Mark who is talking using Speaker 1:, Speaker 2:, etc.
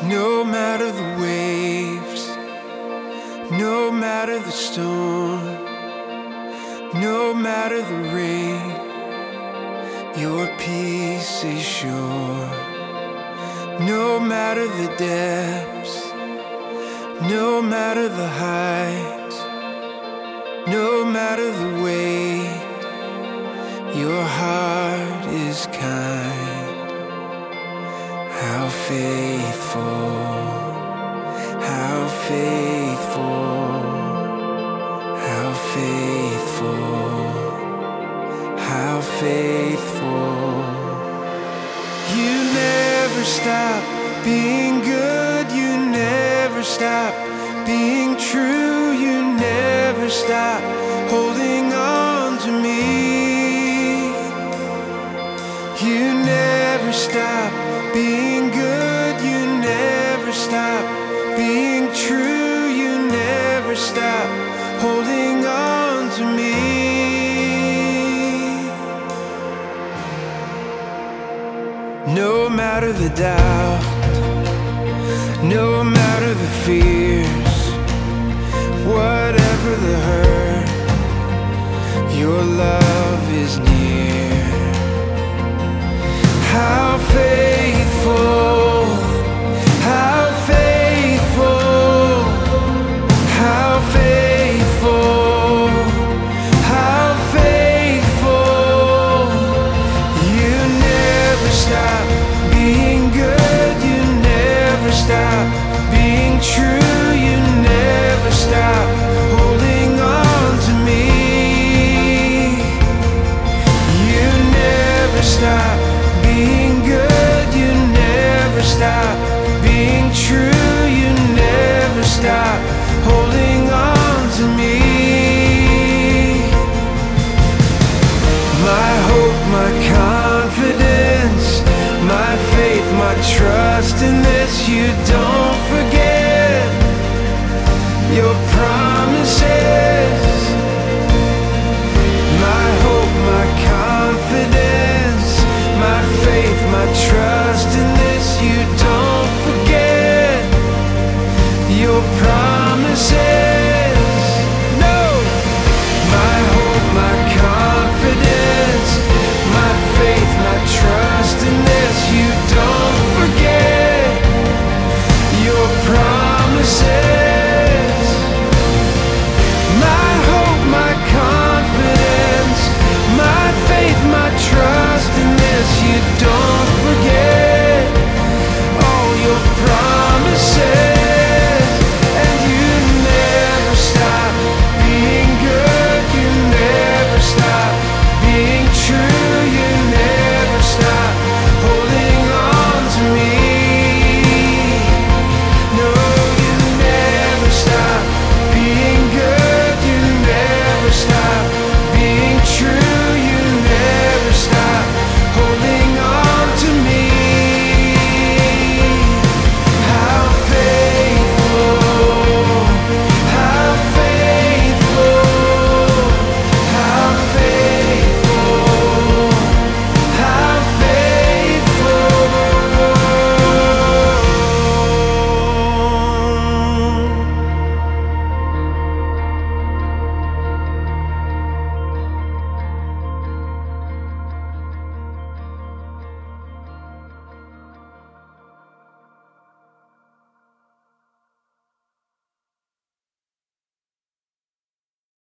Speaker 1: No matter the waves, no matter the storm, no matter the rain, your peace is sure. No matter the depths, no matter the heights, no matter the weight, your heart is kind. How faithful, how faithful, how faithful, how faithful. You never stop being good, you never stop being true, you never stop holding on to me. You never stop being good, you never stop being true, you never stop holding on to me. No matter the doubt, no matter the fear,